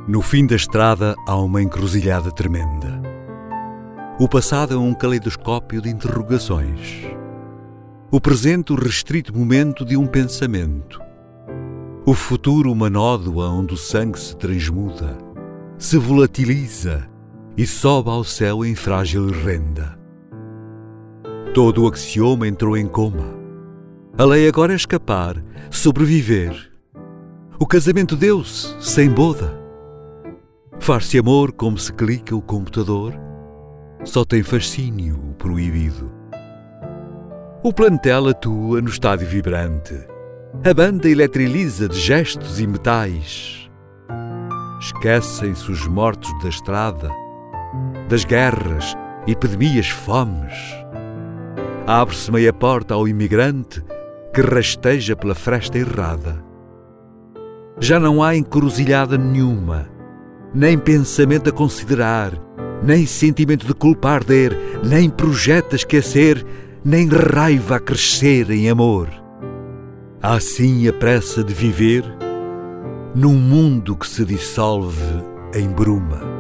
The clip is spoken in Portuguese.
No fim da estrada há uma encruzilhada tremenda. O passado é um caleidoscópio de interrogações. O presente, o restrito momento de um pensamento. O futuro, uma nódoa onde o sangue se transmuda, se volatiliza e sobe ao céu em frágil renda. Todo o axioma entrou em coma. A lei agora é escapar, sobreviver. O casamento deu-se, sem boda. Faz-se amor como se clica o computador. Só tem fascínio o proibido. O plantel atua no estádio vibrante. A banda eletriliza de gestos e metais. Esquecem-se os mortos da estrada, das guerras, epidemias, fomes. Abre-se meia porta ao imigrante que rasteja pela fresta errada. Já não há encruzilhada nenhuma, nem pensamento a considerar, nem sentimento de culpa a arder, nem projeto a esquecer, nem raiva a crescer em amor. Há sim a pressa de viver num mundo que se dissolve em bruma.